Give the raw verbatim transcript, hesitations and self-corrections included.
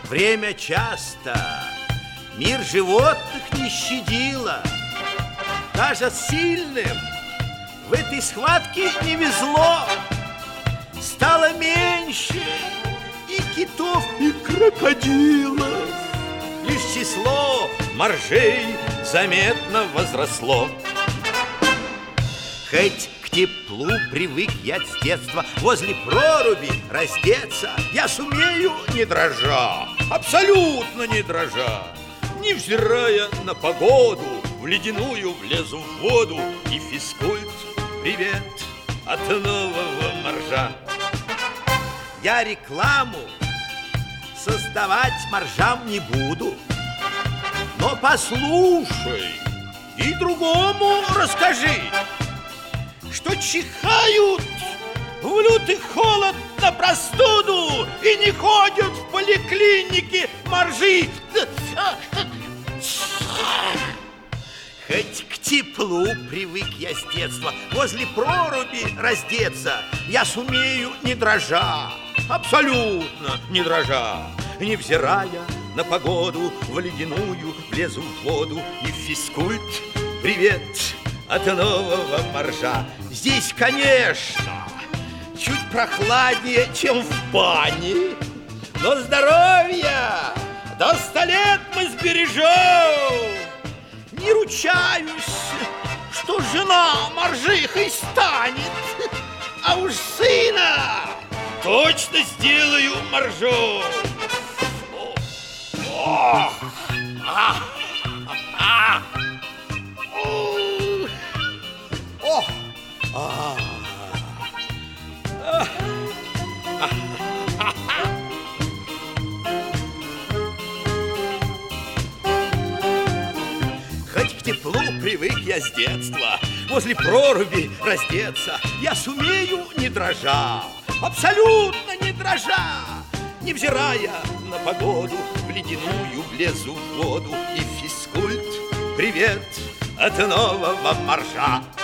время часто мир животных не щадило. Даже сильным в этой схватке не везло. Стало меньше и китов, и крокодилов. Лишь число моржей заметно возросло. Хоть к теплу привык я с детства, возле проруби раздеться я сумею, не дрожа, абсолютно не дрожа. Невзирая на погоду, в ледяную влезу в воду, и физкульт привет от нового моржа. Я рекламу создавать моржам не буду, но послушай и другому расскажи, что чихают в лютый холод на простуду и не ходят в поликлинике моржи. Хоть к теплу привык я с детства, возле проруби раздеться я сумею, не дрожа, абсолютно не дрожа. Невзирая на погоду, в ледяную влезу в воду, и физкульт привет от нового моржа. Здесь, конечно, чуть прохладнее, чем в бане, но здоровье до ста лет мы сбережем. Не ручаюсь, что жена моржихой станет, а уж сына точно сделаю моржом. Ох! А! А! Ох! А! Хоть к теплу привык я с детства, возле проруби раздеться я сумею, не дрожа, абсолютно не дрожа. Невзирая на погоду, в ледяную влезу в воду, и физкульт привет от нового моржа.